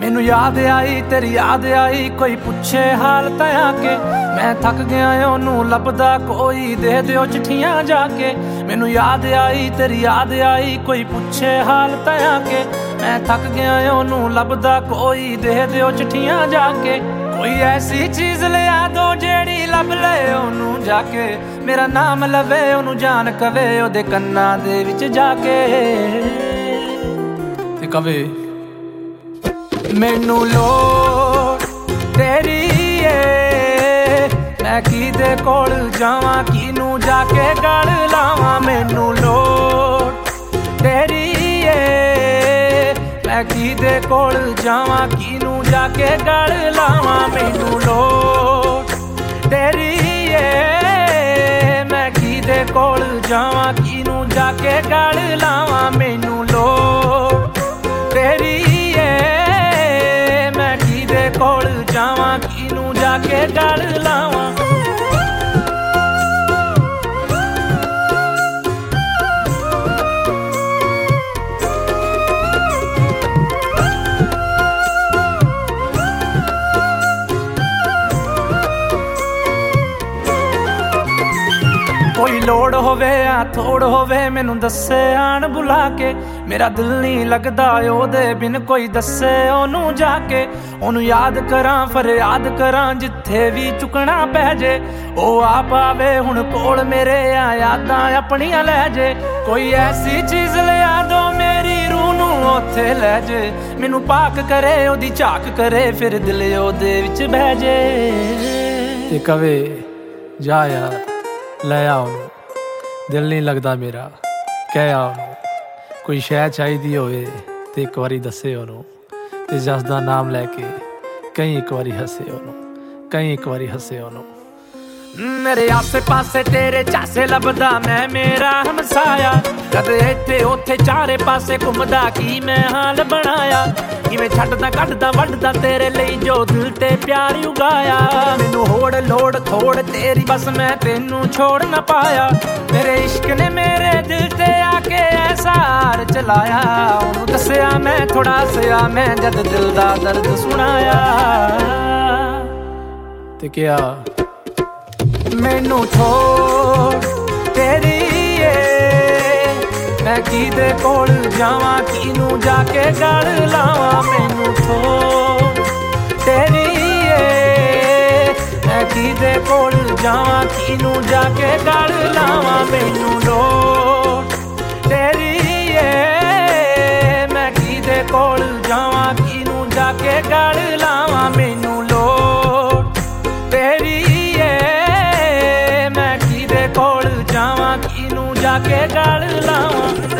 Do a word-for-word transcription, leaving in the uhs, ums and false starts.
मैनू याद आई तेरी याद आई, कोई पुछे हाल तया के। मैं थक गया ओनू लभदा कोई, दे दिओ चिट्ठियां जाके। मैनू याद आई तेरी याद आई, कोई पुछे हाल तया के। मैं थक गया ओनू लभदा कोई, दे दिओ चिट्ठियां जाके। कोई ऐसी चीज लिया दो जेड़ी लब ले ओनू जाके। मेरा नाम लवे ओनू जान कवे, ओदे कन्ना दे विच जाके ते कवे मैनू लोड़ तेरी ए, मैं किदे कोल जावां किनू जाके गल लावां। मैनू लोड़ तेरी ए, मैं किदे कोल जावां किनू जाके गल लावां। मैनू लोड़ तेरी ए, मैं किदे कोल जावां किनू जाके गल लावां। मैनू लोड़ तेरी कोल जावां किनू जाके गल लावां। कोई लोड़ होवे या थोड़ होवे मैनू दस्से आन बुला के। मेरा दिल नहीं लगदा ओदे बिन, कोई दस्से ओनू जाके। ओनू याद करां फरियाद करां जिथे भी चुकना पै जे। ओ आप आवे हुण कोल मेरे, आ यादां अपनियां लै जे। कोई ऐसी चीज लिया दो मेरी रूह नू ओथे लै जे। मैनू पाक करे ओदी झाक करे, फिर दिल ओदे विच बह जे ते कवे जा यार लै आओ, दिल नहीं लगदा मेरा कह आओ। कोई शै चाहिदी होवे ते एक बारी दस्से ओनू, ते जस दा नाम लैके कई एक बारी हसे ओनू, कई एक बारी हसे ओनू। मेरे आसे पासे तेरे चासे लभदा मैं मेरा हमसाया। कदे इत्थे ओथे चारे पासे घुमदा की मैं हाल बनाया। किवें छड्डदा कड्डदा वड्डदा तेरे लई जो दिल ते प्यार उगाया। मैनू होड़ लोड़ थोड़ तेरी बस मैं तेनू छोड़ ना पाया। तेरे इश्क ने मेरे दिल ते आके ऐसा हार चलाया। ओनू दस्सिया मैं थोड़ा हसिया मैं जद दिल दा दर्द सुनाया ते क्या मैनू छोड़ तेरी ए, मैं किदे कोल जावां किनू जाके गल लावां। मैनू छोड़ तेरी ए, मैं किदे कोल जावां किनू जाके गल लावां। मैनू लोड़ तेरी ए, मैं किदे कोल जावां किनू जाके गल लावां। मैनू लोड़ तेरी कोल जावां किनू जाके गल लावां।